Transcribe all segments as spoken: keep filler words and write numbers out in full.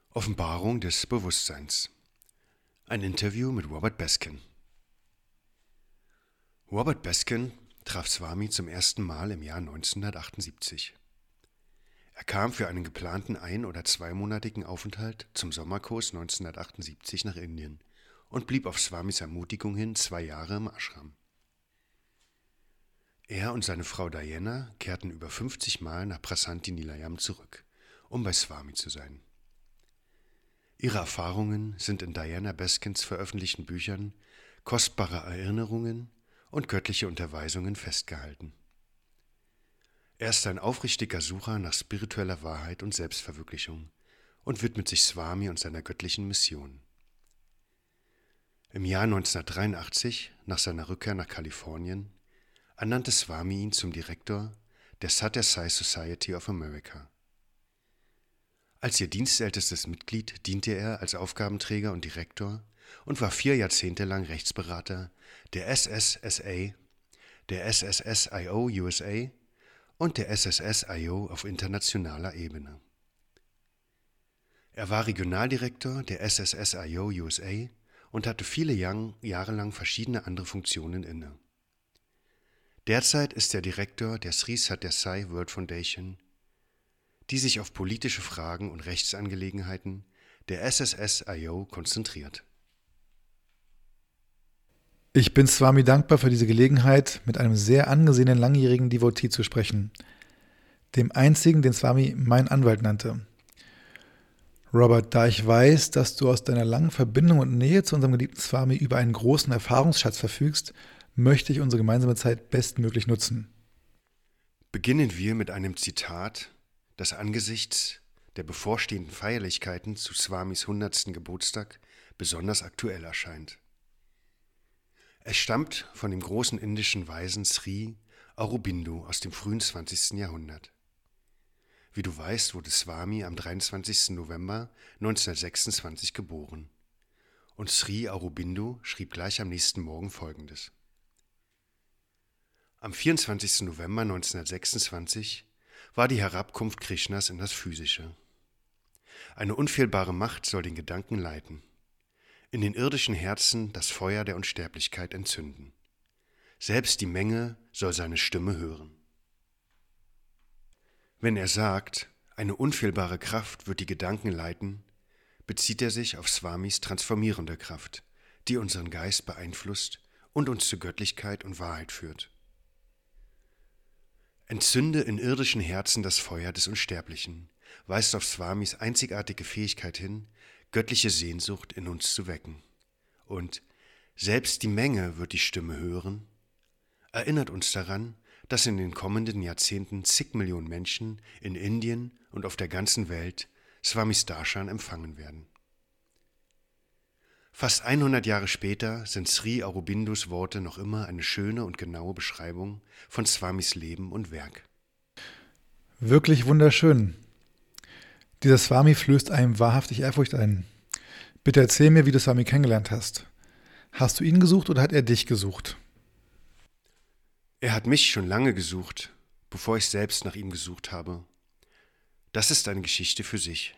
Offenbarung des Bewusstseins. Ein Interview mit Robert Beskin. Robert Beskin traf Swami zum ersten Mal im Jahr neunzehnhundertachtundsiebzig. Er kam für einen geplanten ein- oder zweimonatigen Aufenthalt zum Sommerkurs neunzehnhundertachtundsiebzig nach Indien und blieb auf Swamis Ermutigung hin zwei Jahre im Ashram. Er und seine Frau Diana kehrten über fünfzig Mal nach Prasanthi Nilayam zurück, um bei Swami zu sein. Ihre Erfahrungen sind in Diana Beskins veröffentlichten Büchern Kostbare Erinnerungen und göttliche Unterweisungen festgehalten. Er ist ein aufrichtiger Sucher nach spiritueller Wahrheit und Selbstverwirklichung und widmet sich Swami und seiner göttlichen Mission. Im Jahr neunzehnhundertdreiundachtzig, nach seiner Rückkehr nach Kalifornien, ernannte Swami ihn zum Direktor der Sathya Sai Society of America. Als ihr dienstältestes Mitglied diente er als Aufgabenträger und Direktor und war vier Jahrzehnte lang Rechtsberater der S S S A, der S S S I O U S A und der S S S I O auf internationaler Ebene. Er war Regionaldirektor der S S S I O U S A und hatte viele Jahre lang verschiedene andere Funktionen inne. Derzeit ist er Direktor der Sri Sathya Sai World Foundation, die sich auf politische Fragen und Rechtsangelegenheiten der S S S I O konzentriert. Ich bin Swami dankbar für diese Gelegenheit, mit einem sehr angesehenen langjährigen Devotee zu sprechen, dem einzigen, den Swami mein Anwalt nannte. Robert, da ich weiß, dass du aus deiner langen Verbindung und Nähe zu unserem geliebten Swami über einen großen Erfahrungsschatz verfügst, möchte ich unsere gemeinsame Zeit bestmöglich nutzen. Beginnen wir mit einem Zitat, das angesichts der bevorstehenden Feierlichkeiten zu Swamis hundertsten Geburtstag besonders aktuell erscheint. Es stammt von dem großen indischen Weisen Sri Aurobindo aus dem frühen zwanzigsten Jahrhundert. Wie du weißt, wurde Swami am dreiundzwanzigsten November neunzehnhundertsechsundzwanzig geboren. Und Sri Aurobindo schrieb gleich am nächsten Morgen Folgendes. Am vierundzwanzigsten November neunzehnhundertsechsundzwanzig war die Herabkunft Krishnas in das Physische. Eine unfehlbare Macht soll den Gedanken leiten, in den irdischen Herzen das Feuer der Unsterblichkeit entzünden. Selbst die Menge soll seine Stimme hören. Wenn er sagt, eine unfehlbare Kraft wird die Gedanken leiten, bezieht er sich auf Swamis transformierende Kraft, die unseren Geist beeinflusst und uns zu Göttlichkeit und Wahrheit führt. Entzünde in irdischen Herzen das Feuer des Unsterblichen, weist auf Swamis einzigartige Fähigkeit hin, göttliche Sehnsucht in uns zu wecken. Und selbst die Menge wird die Stimme hören, erinnert uns daran, dass in den kommenden Jahrzehnten zig Millionen Menschen in Indien und auf der ganzen Welt Swamis Darshan empfangen werden. Fast hundert Jahre später sind Sri Aurobindos Worte noch immer eine schöne und genaue Beschreibung von Swamis Leben und Werk. Wirklich wunderschön. Dieser Swami flößt einem wahrhaftig Ehrfurcht ein. Bitte erzähl mir, wie du Swami kennengelernt hast. Hast du ihn gesucht oder hat er dich gesucht? Er hat mich schon lange gesucht, bevor ich selbst nach ihm gesucht habe. Das ist eine Geschichte für sich.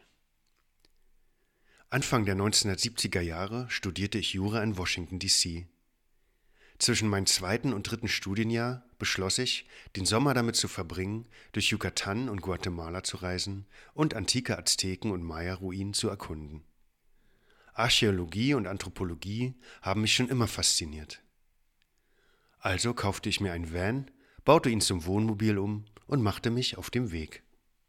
Anfang der neunzehnhundertsiebziger Jahre studierte ich Jura in Washington D C Zwischen meinem zweiten und dritten Studienjahr beschloss ich, den Sommer damit zu verbringen, durch Yucatan und Guatemala zu reisen und antike Azteken- und Maya-Ruinen zu erkunden. Archäologie und Anthropologie haben mich schon immer fasziniert. Also kaufte ich mir einen Van, baute ihn zum Wohnmobil um und machte mich auf den Weg.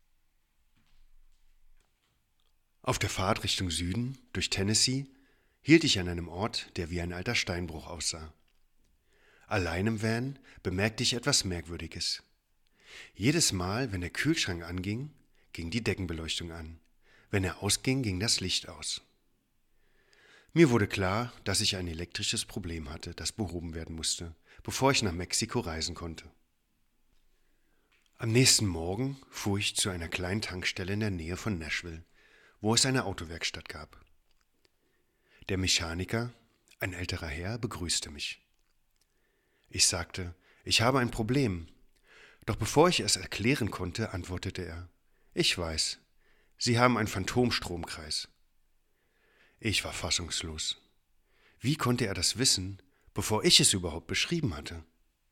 Auf der Fahrt Richtung Süden, durch Tennessee, hielt ich an einem Ort, der wie ein alter Steinbruch aussah. Allein im Van bemerkte ich etwas Merkwürdiges. Jedes Mal, wenn der Kühlschrank anging, ging die Deckenbeleuchtung an. Wenn er ausging, ging das Licht aus. Mir wurde klar, dass ich ein elektrisches Problem hatte, das behoben werden musste, bevor ich nach Mexiko reisen konnte. Am nächsten Morgen fuhr ich zu einer kleinen Tankstelle in der Nähe von Nashville, wo es eine Autowerkstatt gab. Der Mechaniker, ein älterer Herr, begrüßte mich. Ich sagte, ich habe ein Problem. Doch bevor ich es erklären konnte, antwortete er, ich weiß, Sie haben einen Phantomstromkreis Ich war fassungslos. Wie konnte er das wissen, bevor ich es überhaupt beschrieben hatte?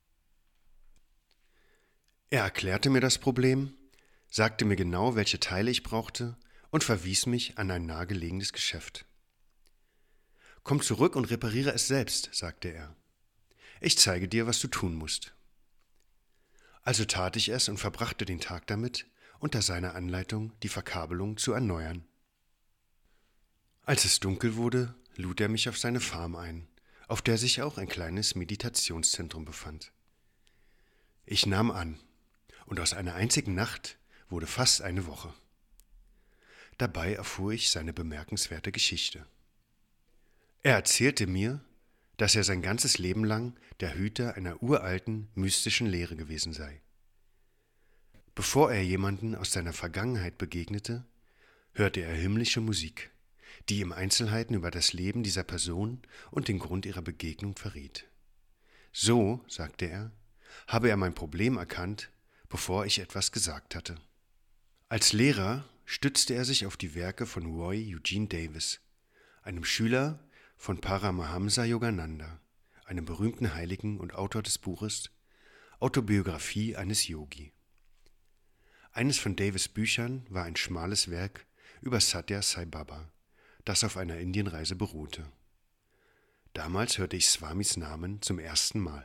Er erklärte mir das Problem, sagte mir genau, welche Teile ich brauchte und verwies mich an ein nahegelegenes Geschäft. »Komm zurück und repariere es selbst«, sagte er. »Ich zeige dir, was du tun musst.« Also tat ich es und verbrachte den Tag damit, unter seiner Anleitung die Verkabelung zu erneuern. Als es dunkel wurde, lud er mich auf seine Farm ein, auf der sich auch ein kleines Meditationszentrum befand. Ich nahm an, und aus einer einzigen Nacht wurde fast eine Woche. Dabei erfuhr ich seine bemerkenswerte Geschichte. Er erzählte mir, dass er sein ganzes Leben lang der Hüter einer uralten, mystischen Lehre gewesen sei. Bevor er jemanden aus seiner Vergangenheit begegnete, hörte er himmlische Musik, die ihm Einzelheiten über das Leben dieser Person und den Grund ihrer Begegnung verriet. So, sagte er, habe er mein Problem erkannt, bevor ich etwas gesagt hatte. Als Lehrer stützte er sich auf die Werke von Roy Eugene Davis, einem Schüler von Paramahamsa Yogananda, einem berühmten Heiligen und Autor des Buches Autobiographie eines Yogi. Eines von Davis' Büchern war ein schmales Werk über Sathya Sai Baba, das auf einer Indienreise beruhte. Damals hörte ich Swamis Namen zum ersten Mal.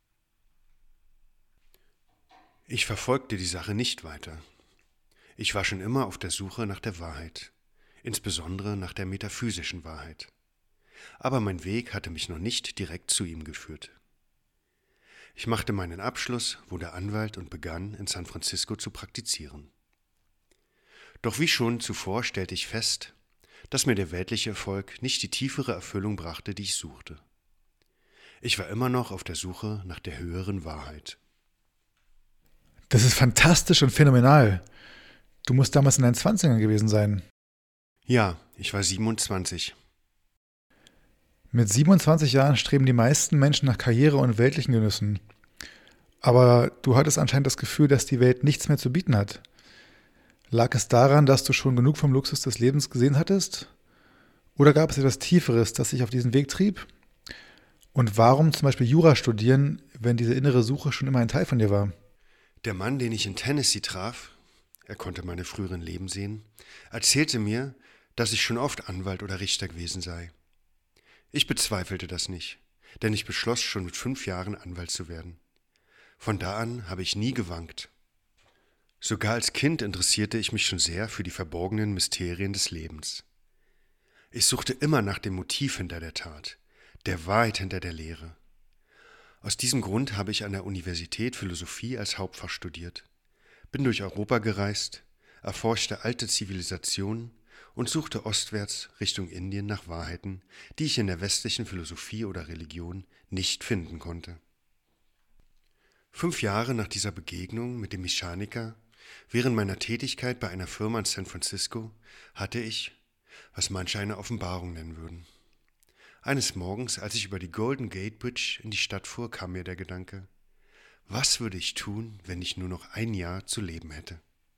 Ich verfolgte die Sache nicht weiter. Ich war schon immer auf der Suche nach der Wahrheit, insbesondere nach der metaphysischen Wahrheit. Aber mein Weg hatte mich noch nicht direkt zu ihm geführt. Ich machte meinen Abschluss, wurde Anwalt und begann, in San Francisco zu praktizieren. Doch wie schon zuvor stellte ich fest, dass mir der weltliche Erfolg nicht die tiefere Erfüllung brachte, die ich suchte. Ich war immer noch auf der Suche nach der höheren Wahrheit. Das ist fantastisch und phänomenal. Du musst damals in deinen Zwanzigern gewesen sein. Ja, ich war siebenundzwanzig. Mit siebenundzwanzig Jahren streben die meisten Menschen nach Karriere und weltlichen Genüssen. Aber du hattest anscheinend das Gefühl, dass die Welt nichts mehr zu bieten hat. Lag es daran, dass du schon genug vom Luxus des Lebens gesehen hattest? Oder gab es etwas Tieferes, das dich auf diesen Weg trieb? Und warum zum Beispiel Jura studieren, wenn diese innere Suche schon immer ein Teil von dir war? Der Mann, den ich in Tennessee traf, er konnte meine früheren Leben sehen, erzählte mir, dass ich schon oft Anwalt oder Richter gewesen sei. Ich bezweifelte das nicht, denn ich beschloss schon mit fünf Jahren Anwalt zu werden. Von da an habe ich nie gewankt. Sogar als Kind interessierte ich mich schon sehr für die verborgenen Mysterien des Lebens. Ich suchte immer nach dem Motiv hinter der Tat, der Wahrheit hinter der Lehre. Aus diesem Grund habe ich an der Universität Philosophie als Hauptfach studiert, bin durch Europa gereist, erforschte alte Zivilisationen und suchte ostwärts Richtung Indien nach Wahrheiten, die ich in der westlichen Philosophie oder Religion nicht finden konnte. Fünf Jahre nach dieser Begegnung mit dem Mechaniker, während meiner Tätigkeit bei einer Firma in San Francisco, hatte ich, was manche eine Offenbarung nennen würden. Eines Morgens, als ich über die Golden Gate Bridge in die Stadt fuhr, kam mir der Gedanke, was würde ich tun, wenn ich nur noch ein Jahr zu leben hätte?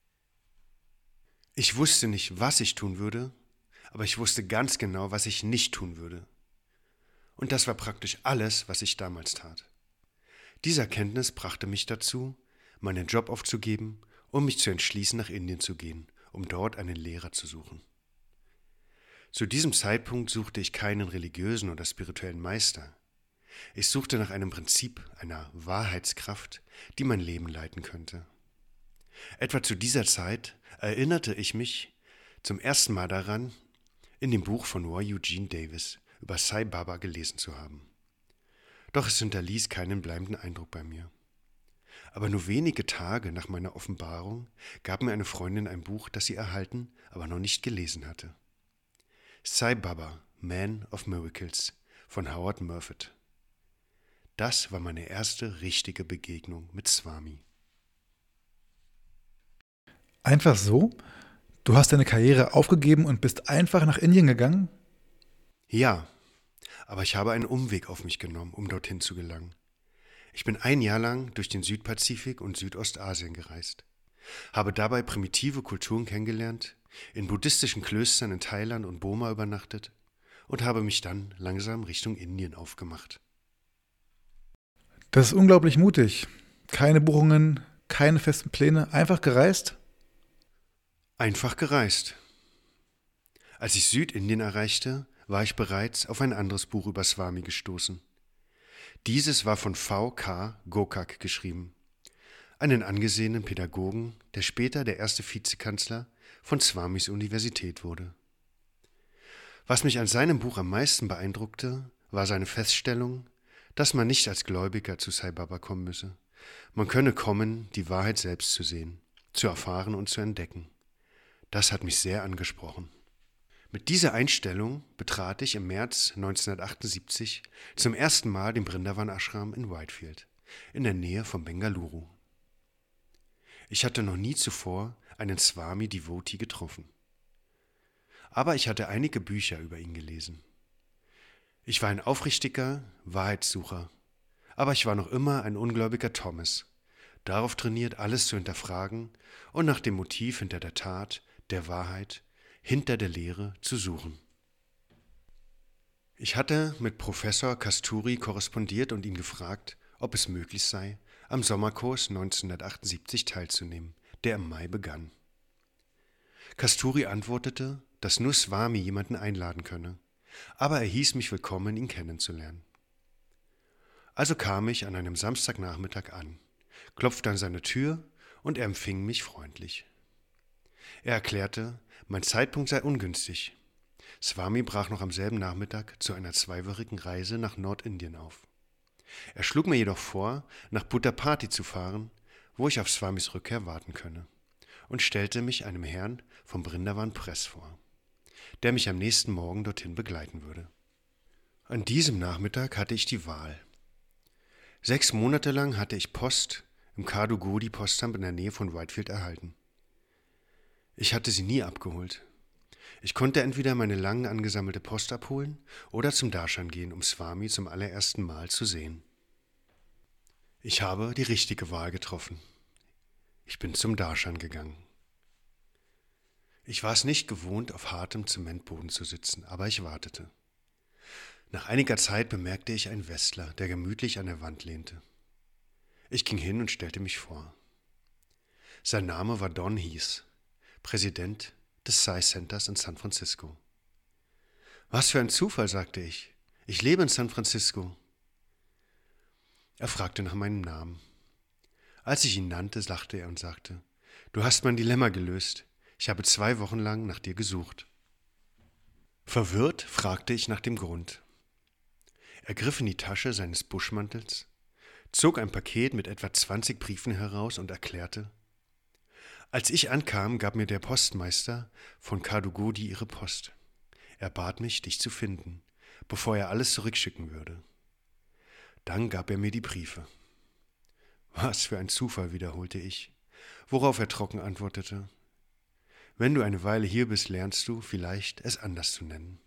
Ich wusste nicht, was ich tun würde, aber ich wusste ganz genau, was ich nicht tun würde. Und das war praktisch alles, was ich damals tat. Diese Erkenntnis brachte mich dazu, meinen Job aufzugeben, um mich zu entschließen, nach Indien zu gehen, um dort einen Lehrer zu suchen. Zu diesem Zeitpunkt suchte ich keinen religiösen oder spirituellen Meister. Ich suchte nach einem Prinzip, einer Wahrheitskraft, die mein Leben leiten könnte. Etwa zu dieser Zeit erinnerte ich mich zum ersten Mal daran, in dem Buch von Roy Eugene Davis über Sai Baba gelesen zu haben. Doch es hinterließ keinen bleibenden Eindruck bei mir. Aber nur wenige Tage nach meiner Offenbarung gab mir eine Freundin ein Buch, das sie erhalten, aber noch nicht gelesen hatte. Sai Baba, Man of Miracles von Howard Murfitt. Das war meine erste richtige Begegnung mit Swami. Einfach so? Du hast deine Karriere aufgegeben und bist einfach nach Indien gegangen? Ja, aber ich habe einen Umweg auf mich genommen, um dorthin zu gelangen. Ich bin ein Jahr lang durch den Südpazifik und Südostasien gereist, habe dabei primitive Kulturen kennengelernt, in buddhistischen Klöstern in Thailand und Burma übernachtet und habe mich dann langsam Richtung Indien aufgemacht. Das ist unglaublich mutig. Keine Buchungen, keine festen Pläne, einfach gereist? Einfach gereist. Als ich Südindien erreichte, war ich bereits auf ein anderes Buch über Swami gestoßen. Dieses war von V K Gokak geschrieben, einen angesehenen Pädagogen, der später der erste Vizekanzler von Swamis Universität wurde. Was mich an seinem Buch am meisten beeindruckte, war seine Feststellung, dass man nicht als Gläubiger zu Sai Baba kommen müsse. Man könne kommen, die Wahrheit selbst zu sehen, zu erfahren und zu entdecken. Das hat mich sehr angesprochen. Mit dieser Einstellung betrat ich im März neunzehnhundertachtundsiebzig zum ersten Mal den Brindavan Ashram in Whitefield, in der Nähe von Bengaluru. Ich hatte noch nie zuvor einen Swami-Devotee getroffen. Aber ich hatte einige Bücher über ihn gelesen. Ich war ein aufrichtiger Wahrheitssucher, aber ich war noch immer ein ungläubiger Thomas, darauf trainiert, alles zu hinterfragen und nach dem Motiv hinter der Tat, der Wahrheit, hinter der Lehre zu suchen. Ich hatte mit Professor Kasturi korrespondiert und ihn gefragt, ob es möglich sei, am Sommerkurs neunzehnhundertachtundsiebzig teilzunehmen, der im Mai begann. Kasturi antwortete, dass nur Swami jemanden einladen könne, aber er hieß mich willkommen, ihn kennenzulernen. Also kam ich an einem Samstagnachmittag an, klopfte an seine Tür und er empfing mich freundlich. Er erklärte, mein Zeitpunkt sei ungünstig. Swami brach noch am selben Nachmittag zu einer zweiwöchigen Reise nach Nordindien auf. Er schlug mir jedoch vor, nach Puttaparthi zu fahren, wo ich auf Swamis Rückkehr warten könne, und stellte mich einem Herrn vom Brindavan Press vor, der mich am nächsten Morgen dorthin begleiten würde. An diesem Nachmittag hatte ich die Wahl. Sechs Monate lang hatte ich Post im Kadugodi Postamt in der Nähe von Whitefield erhalten. Ich hatte sie nie abgeholt. Ich konnte entweder meine lang angesammelte Post abholen oder zum Darshan gehen, um Swami zum allerersten Mal zu sehen. Ich habe die richtige Wahl getroffen. Ich bin zum Darshan gegangen. Ich war es nicht gewohnt, auf hartem Zementboden zu sitzen, aber ich wartete. Nach einiger Zeit bemerkte ich einen Westler, der gemütlich an der Wand lehnte. Ich ging hin und stellte mich vor. Sein Name war Don Heath, Präsident des Sai Centers in San Francisco. Was für ein Zufall, sagte ich. Ich lebe in San Francisco. Er fragte nach meinem Namen. Als ich ihn nannte, lachte er und sagte, du hast mein Dilemma gelöst. Ich habe zwei Wochen lang nach dir gesucht. Verwirrt fragte ich nach dem Grund. Er griff in die Tasche seines Buschmantels, zog ein Paket mit etwa zwanzig Briefen heraus und erklärte, als ich ankam, gab mir der Postmeister von Kadugodi ihre Post. Er bat mich, dich zu finden, bevor er alles zurückschicken würde. Dann gab er mir die Briefe. Was für ein Zufall, wiederholte ich, worauf er trocken antwortete, wenn du eine Weile hier bist, lernst du vielleicht, es anders zu nennen.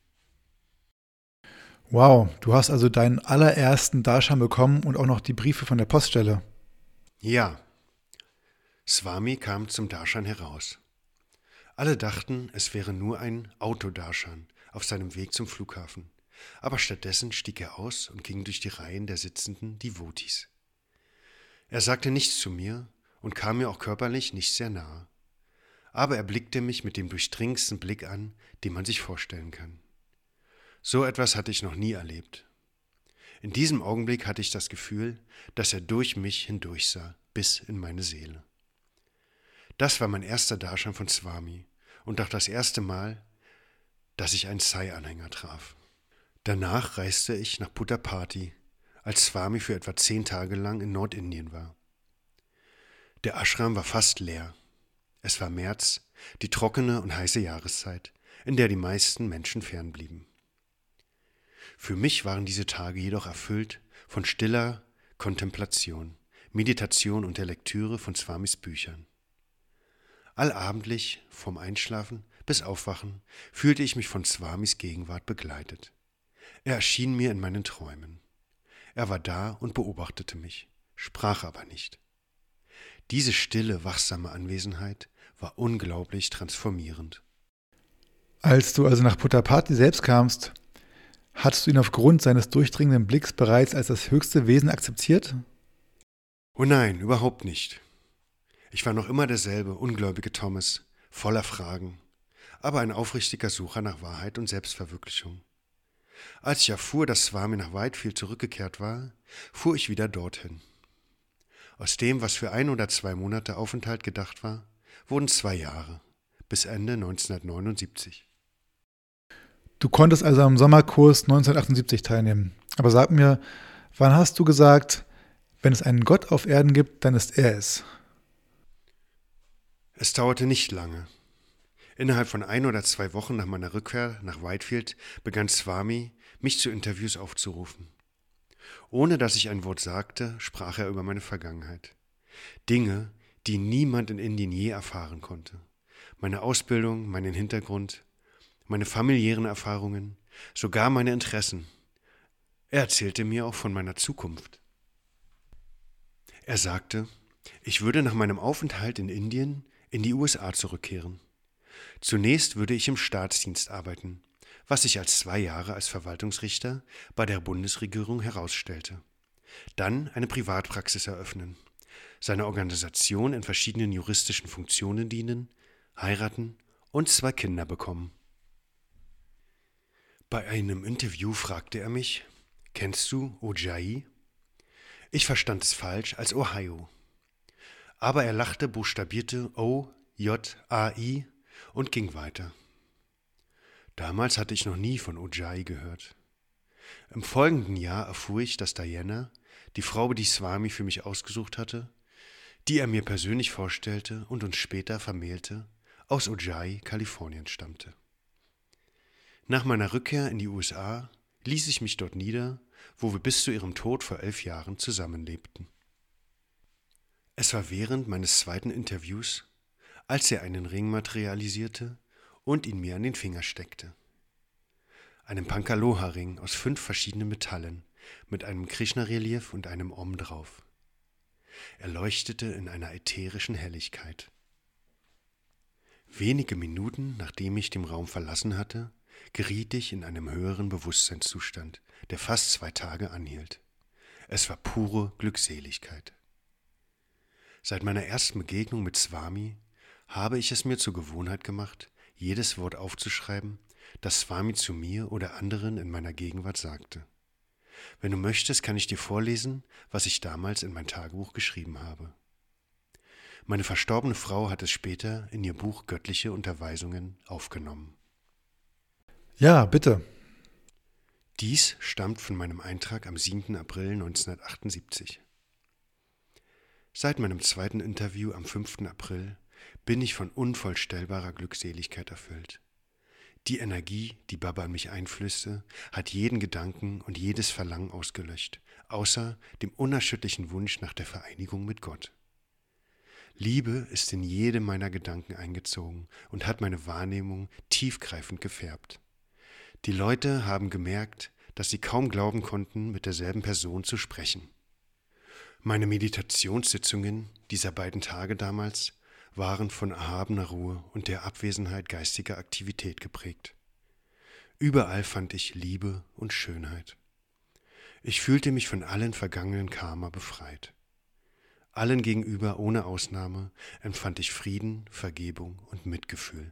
Wow, du hast also deinen allerersten Darshan bekommen und auch noch die Briefe von der Poststelle. Ja. Swami kam zum Darshan heraus. Alle dachten, es wäre nur ein Autodarshan auf seinem Weg zum Flughafen, aber stattdessen stieg er aus und ging durch die Reihen der sitzenden Devotees. Er sagte nichts zu mir und kam mir auch körperlich nicht sehr nahe, aber er blickte mich mit dem durchdringendsten Blick an, den man sich vorstellen kann. So etwas hatte ich noch nie erlebt. In diesem Augenblick hatte ich das Gefühl, dass er durch mich hindurchsah, bis in meine Seele. Das war mein erster Darshan von Swami und auch das erste Mal, dass ich einen Sai-Anhänger traf. Danach reiste ich nach Puttaparthi, als Swami für etwa zehn Tage lang in Nordindien war. Der Ashram war fast leer. Es war März, die trockene und heiße Jahreszeit, in der die meisten Menschen fernblieben. Für mich waren diese Tage jedoch erfüllt von stiller Kontemplation, Meditation und der Lektüre von Swamis Büchern. Allabendlich, vom Einschlafen bis Aufwachen, fühlte ich mich von Swamis Gegenwart begleitet. Er erschien mir in meinen Träumen. Er war da und beobachtete mich, sprach aber nicht. Diese stille, wachsame Anwesenheit war unglaublich transformierend. Als du also nach Puttaparthi selbst kamst, Hattest du ihn aufgrund seines durchdringenden Blicks bereits als das höchste Wesen akzeptiert? Oh nein, überhaupt nicht. Ich war noch immer derselbe ungläubige Thomas, voller Fragen, aber ein aufrichtiger Sucher nach Wahrheit und Selbstverwirklichung. Als ich erfuhr, dass Swami nach Whitefield zurückgekehrt war, fuhr ich wieder dorthin. Aus dem, was für ein oder zwei Monate Aufenthalt gedacht war, wurden zwei Jahre, bis Ende neunzehnhundertneunundsiebzig. Du konntest also am Sommerkurs neunzehnhundertachtundsiebzig teilnehmen. Aber sag mir, wann hast du gesagt, wenn es einen Gott auf Erden gibt, dann ist er es? Es dauerte nicht lange. Innerhalb von ein oder zwei Wochen nach meiner Rückkehr nach Whitefield begann Swami, mich zu Interviews aufzurufen. Ohne dass ich ein Wort sagte, sprach er über meine Vergangenheit. Dinge, die niemand in Indien je erfahren konnte. Meine Ausbildung, meinen Hintergrund, meine familiären Erfahrungen, sogar meine Interessen. Er erzählte mir auch von meiner Zukunft. Er sagte, ich würde nach meinem Aufenthalt in Indien in die U S A zurückkehren. Zunächst würde ich im Staatsdienst arbeiten, was sich als zwei Jahre als Verwaltungsrichter bei der Bundesregierung herausstellte. Dann eine Privatpraxis eröffnen, seiner Organisation in verschiedenen juristischen Funktionen dienen, heiraten und zwei Kinder bekommen. Bei einem Interview fragte er mich, kennst du Ojai? Ich verstand es falsch als Ohio. Aber er lachte, buchstabierte O J A I und ging weiter. Damals hatte ich noch nie von Ojai gehört. Im folgenden Jahr erfuhr ich, dass Diana, die Frau, die Swami für mich ausgesucht hatte, die er mir persönlich vorstellte und uns später vermählte, aus Ojai, Kalifornien stammte. Nach meiner Rückkehr in die U S A ließ ich mich dort nieder, wo wir bis zu ihrem Tod vor elf Jahren zusammenlebten. Es war während meines zweiten Interviews, als er einen Ring materialisierte und ihn mir an den Finger steckte. Einen Pankaloha-Ring aus fünf verschiedenen Metallen mit einem Krishna-Relief und einem Om drauf. Er leuchtete in einer ätherischen Helligkeit. Wenige Minuten, nachdem ich den Raum verlassen hatte, geriet ich in einem höheren Bewusstseinszustand, der fast zwei Tage anhielt. Es war pure Glückseligkeit. Seit meiner ersten Begegnung mit Swami habe ich es mir zur Gewohnheit gemacht, jedes Wort aufzuschreiben, das Swami zu mir oder anderen in meiner Gegenwart sagte. Wenn du möchtest, kann ich dir vorlesen, was ich damals in mein Tagebuch geschrieben habe. Meine verstorbene Frau hat es später in ihr Buch Göttliche Unterweisungen aufgenommen. Ja, bitte. Dies stammt von meinem Eintrag am siebten April neunzehnhundertachtundsiebzig. Seit meinem zweiten Interview am fünften April bin ich von unvorstellbarer Glückseligkeit erfüllt. Die Energie, die Baba in mich einflößte, hat jeden Gedanken und jedes Verlangen ausgelöscht, außer dem unerschütterlichen Wunsch nach der Vereinigung mit Gott. Liebe ist in jede meiner Gedanken eingezogen und hat meine Wahrnehmung tiefgreifend gefärbt. Die Leute haben gemerkt, dass sie kaum glauben konnten, mit derselben Person zu sprechen. Meine Meditationssitzungen dieser beiden Tage damals waren von erhabener Ruhe und der Abwesenheit geistiger Aktivität geprägt. Überall fand ich Liebe und Schönheit. Ich fühlte mich von allen vergangenen Karma befreit. Allen gegenüber ohne Ausnahme empfand ich Frieden, Vergebung und Mitgefühl.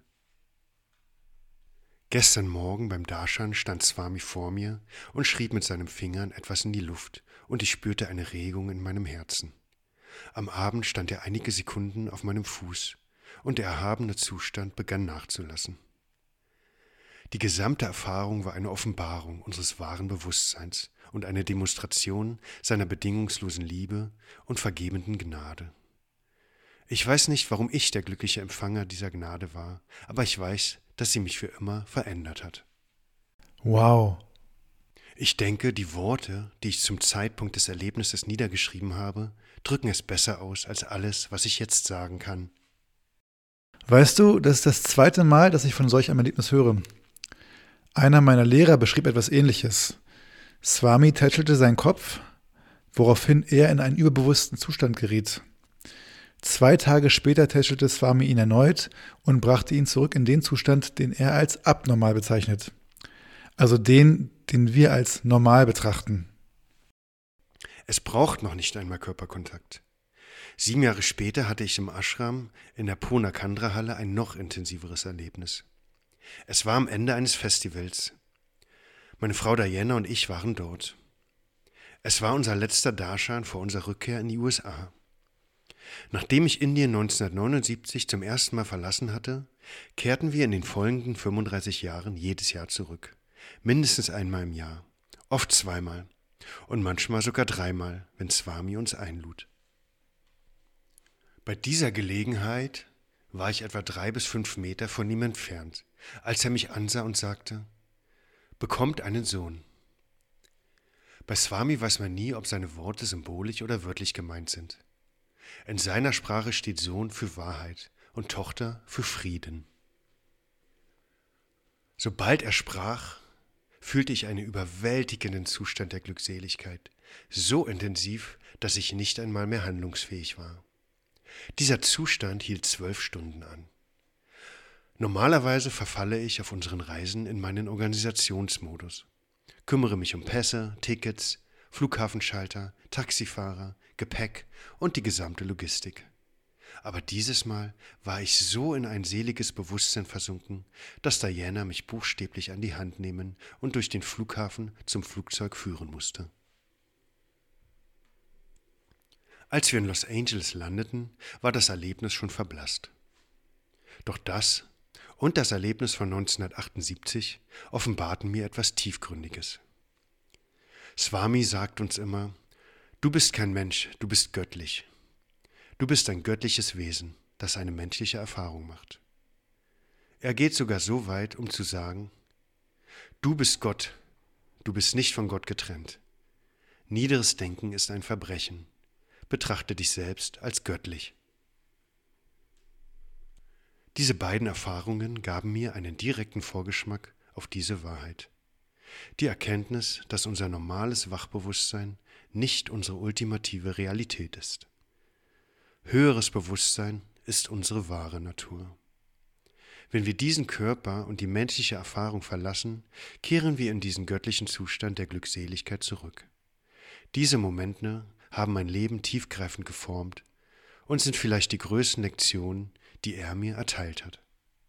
Gestern Morgen beim Darshan stand Swami vor mir und schrieb mit seinen Fingern etwas in die Luft und ich spürte eine Regung in meinem Herzen. Am Abend stand er einige Sekunden auf meinem Fuß und der erhabene Zustand begann nachzulassen. Die gesamte Erfahrung war eine Offenbarung unseres wahren Bewusstseins und eine Demonstration seiner bedingungslosen Liebe und vergebenden Gnade. Ich weiß nicht, warum ich der glückliche Empfänger dieser Gnade war, aber ich weiß, dass sie mich für immer verändert hat. Wow. Ich denke, die Worte, die ich zum Zeitpunkt des Erlebnisses niedergeschrieben habe, drücken es besser aus als alles, was ich jetzt sagen kann. Weißt du, das ist das zweite Mal, dass ich von solch einem Erlebnis höre. Einer meiner Lehrer beschrieb etwas Ähnliches. Swami tätschelte seinen Kopf, woraufhin er in einen überbewussten Zustand geriet. Zwei Tage später tätschelte Swami ihn erneut und brachte ihn zurück in den Zustand, den er als abnormal bezeichnet. Also den, den wir als normal betrachten. Es braucht noch nicht einmal Körperkontakt. Sieben Jahre später hatte ich im Ashram in der Purnakandra-Halle ein noch intensiveres Erlebnis. Es war am Ende eines Festivals. Meine Frau Diana und ich waren dort. Es war unser letzter Darshan vor unserer Rückkehr in die U S A. Nachdem ich Indien neunzehnhundertneunundsiebzig zum ersten Mal verlassen hatte, kehrten wir in den folgenden fünfunddreißig Jahren jedes Jahr zurück. Mindestens einmal im Jahr, oft zweimal und manchmal sogar dreimal, wenn Swami uns einlud. Bei dieser Gelegenheit war ich etwa drei bis fünf Meter von ihm entfernt, als er mich ansah und sagte, bekommt einen Sohn. Bei Swami weiß man nie, ob seine Worte symbolisch oder wörtlich gemeint sind. In seiner Sprache steht Sohn für Wahrheit und Tochter für Frieden. Sobald er sprach, fühlte ich einen überwältigenden Zustand der Glückseligkeit, so intensiv, dass ich nicht einmal mehr handlungsfähig war. Dieser Zustand hielt zwölf Stunden an. Normalerweise verfalle ich auf unseren Reisen in meinen Organisationsmodus, kümmere mich um Pässe, Tickets, Flughafenschalter, Taxifahrer, Gepäck und die gesamte Logistik. Aber dieses Mal war ich so in ein seliges Bewusstsein versunken, dass Diana mich buchstäblich an die Hand nehmen und durch den Flughafen zum Flugzeug führen musste. Als wir in Los Angeles landeten, war das Erlebnis schon verblasst. Doch das und das Erlebnis von neunzehnhundertachtundsiebzig offenbarten mir etwas Tiefgründiges. Swami sagt uns immer, du bist kein Mensch, du bist göttlich. Du bist ein göttliches Wesen, das eine menschliche Erfahrung macht. Er geht sogar so weit, um zu sagen, du bist Gott, du bist nicht von Gott getrennt. Niederes Denken ist ein Verbrechen. Betrachte dich selbst als göttlich. Diese beiden Erfahrungen gaben mir einen direkten Vorgeschmack auf diese Wahrheit. Die Erkenntnis, dass unser normales Wachbewusstsein nicht unsere ultimative Realität ist. Höheres Bewusstsein ist unsere wahre Natur. Wenn wir diesen Körper und die menschliche Erfahrung verlassen, kehren wir in diesen göttlichen Zustand der Glückseligkeit zurück. Diese Momente haben mein Leben tiefgreifend geformt und sind vielleicht die größten Lektionen, die er mir erteilt hat.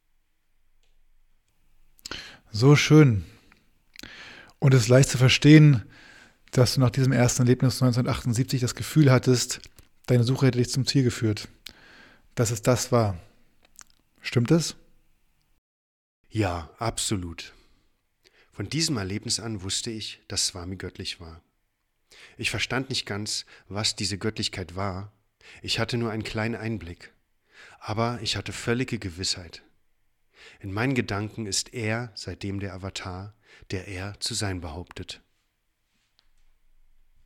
So schön. Und es ist leicht zu verstehen, dass du nach diesem ersten Erlebnis neunzehnhundertachtundsiebzig das Gefühl hattest, deine Suche hätte dich zum Ziel geführt. Dass es das war. Stimmt es? Ja, absolut. Von diesem Erlebnis an wusste ich, dass Swami göttlich war. Ich verstand nicht ganz, was diese Göttlichkeit war. Ich hatte nur einen kleinen Einblick. Aber ich hatte völlige Gewissheit. In meinen Gedanken ist er seitdem der Avatar, der er zu sein behauptet.